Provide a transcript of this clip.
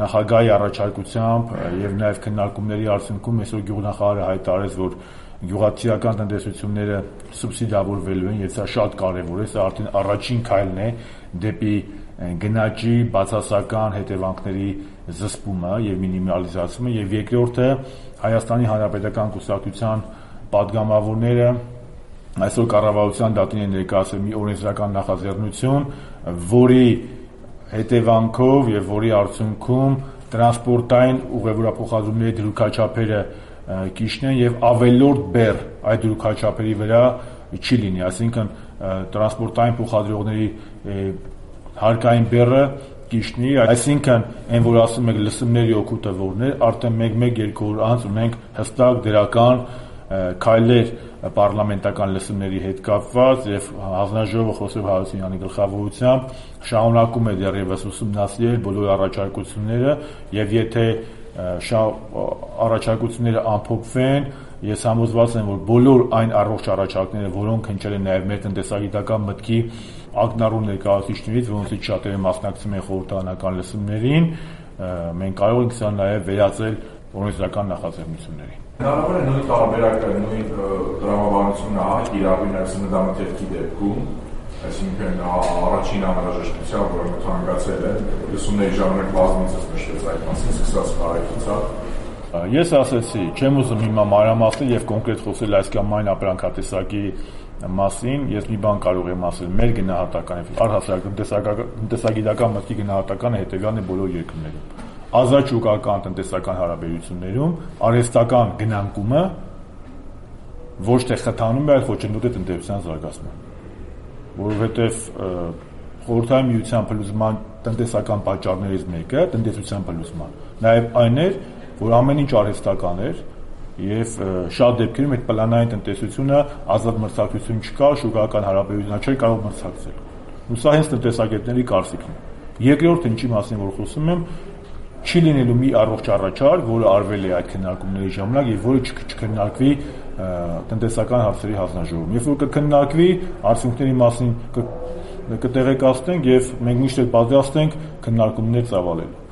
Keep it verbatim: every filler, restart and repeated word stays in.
նախագահի առաջարկությամբ եւ նաեւ քննարկումների արդյունքում այսօր գյուղնախարարը հայտարարեց, որ գյուղատնտեսական տնտեսությունները սուբսիդավորվելու են եւ սա շատ կարեւոր է, սա արդեն առաջին քայլն է դեպի գնաճի բացասական հետևանքների զսպումը եւ մինիմալիզացումը եւ երկրորդը Հայաստանի Հանրապետական Կուսակցության պատգամավորները այսօր կառավարության դատին են ներկայացրել մի օրենսդրական նախաձեռնություն, որի հետևանքով եւ որի արդյունքում տրանսպորտային ուղևորափոխադրումների դրույքաչափերը կիշնեն եւ ավելորդ բեռ այդ դրույքաչափերի վրա չի լինի, այսինքն տրանսպորտային փոխադրողների հարկային բեռը կիշնի, այսինքն այն որ ասում եք լսումների օգուտը որն է, արդեն մեկ-մեկ երկու օր անց ունենք հստակ դրական քայլեր պարլամենտական լսումների հետ կապված եւ հանձնաժողովը Խոսրով Հարությունյանի գլխավորությամբ շարունակում է դեռևս ուսումնասիրել բոլոր առաջարկությունները եւ եթե առաջարկությունները ամփոփվեն, ես համոզված եմ, որ բոլոր այն առողջ առաջարկները, որոնք հնչել են նաեւ մեր տնտեսագիտական մտքի ակնառու ներկայացուցիչներից, որոնցից շատերը մասնակցում են խորհրդարանական լսումներին, մենք կարող ենք սա նաեւ վերածել օրենսդրական նախաձեռնությունների։ Հնարավոր է նույն տարբերակը, նույն տրամաբանությունը կիրառվի նաև սննդամթերքի դեպքում, այսինքն առաջին անհրաժեշտությամբ, որը մթանկացել է, լսումների ժամանակ բազմիցս նշվեց այդ մասին, սկսած Խարեքից։ Ես ասեցի, չեմ ուզում հիմա մանրամասնել եւ կոնկրետ խոսել այս կամ այն ապրանքատեսակի մասին, ես մի բան կարող եմ ասել, մեր գնահատականը, առհասարակ տնտեսագիտական մտքի գնահատականը հետեւյալն է բոլոր երկրներում։ Ազատ տնտեսական հարաբերություններում արհեստական գնանկումը ոչ թե խթանում է, այլ խոչընդոտ է տնտեսության զարգացման, որովհետև խորհրդային միության փլուզման տնտեսական պատճառներից մեկը տնտեսության փլուզման նաև այն էր, որ ամեն ինչ արհեստական էր եւ շատ դեպքերում այդ պլանային տնտեսությունը ազատ մրցակցություն չկար, շուկայական հարաբերություններ չէր կարող մրցակցել։ Ու սա հենց տնտեսագետների կարծիքն է։ Երկրորդը, ինչի մասին որ խոսում եմ, չի լինելու մի առողջ առաջարկ, որը արվել է այդ քննարկումների ժամանակ եւ որը չքննարկվի տնտեսական հարցերի հանձնաժողովում։ Երբ որ կքննարկվի, արդյունքների մասին կտեղեկացնենք եւ մենք միշտ էլ պատրաստ ենք քննարկումներ ծավալելու։